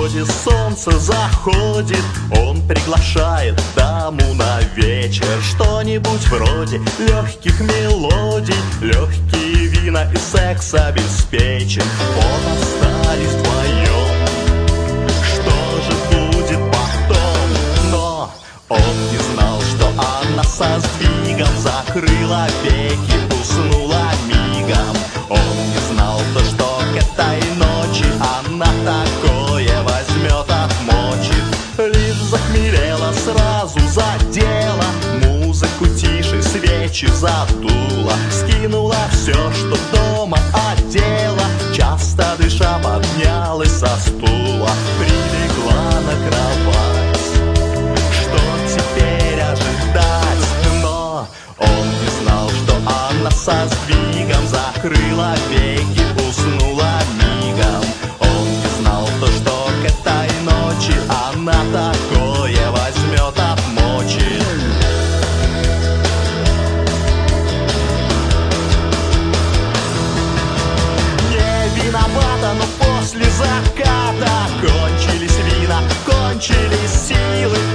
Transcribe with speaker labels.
Speaker 1: вроде солнце заходит, он приглашает даму на вечер. Что-нибудь вроде легких мелодий, легкие вина и секс обеспечен. Вот остались вдвоем, что же будет потом? Но он не знал, что она со сдвигом закрыла веки, уснула мигом. Он не знал то, что к этой ночи она такое возьмет, отмочит. Лишь захмелела, сразу задела, музыку тише, свечи задула, скинула все, что дома одела, часто дыша поднялась со стула, прилегла на кровать. Что теперь ожидать? Но он не знал, что она со сдвигом закрыла веки, уснула мигом. Он не знал то, что к этой ночи она такое возьмет, отмочит. Не виновата, но после заката кончились вина, кончились силы.